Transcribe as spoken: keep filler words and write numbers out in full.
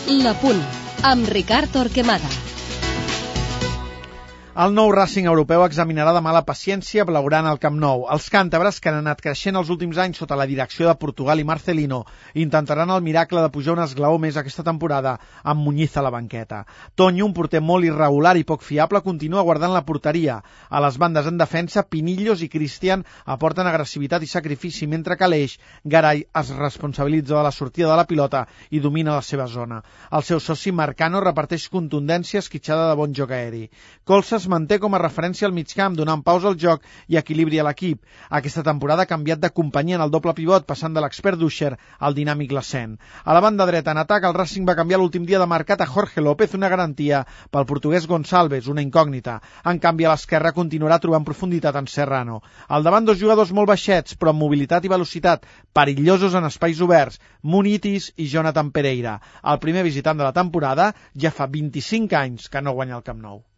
La Punt, amb Ricard Torquemada. El nou Racing europeu examinarà demà la paciència blaugrana al Camp Nou. Els càntabres, que han anat creixent els últims anys sota la direcció de Portugal i Marcelino, intentaran el miracle de pujar un esglaó més aquesta temporada amb Muñiz a la banqueta. Toño, un porter molt irregular i poc fiable, continua guardant la porteria. A les bandes en defensa, Pinillos i Cristian aporten agressivitat i sacrifici, mentre que l'Eix, Garay, es responsabilitza de la sortida de la pilota i domina la seva zona. El seu soci Marcano reparteix contundència esquitxada de bon joc aeri. Colsa es manté com a referència al migcamp, donant pausa al joc i equilibri a l'equip. Aquesta temporada ha canviat de companyia en el doble pivot, passant de l'expert Duscher al dinàmic Lassén. A la banda dreta, en atac, el Racing va canviar l'últim dia de mercat a Jorge López, una garantia pel portuguès Gonçalves, una incògnita. En canvi, a l'esquerra continuarà trobant profunditat en Serrano. Al davant, dos jugadors molt baixets, però amb mobilitat i velocitat, perillosos en espais oberts, Munitis i Jonathan Pereira. El primer visitant de la temporada ja fa vint-i-cinc anys que no guanya el Camp Nou.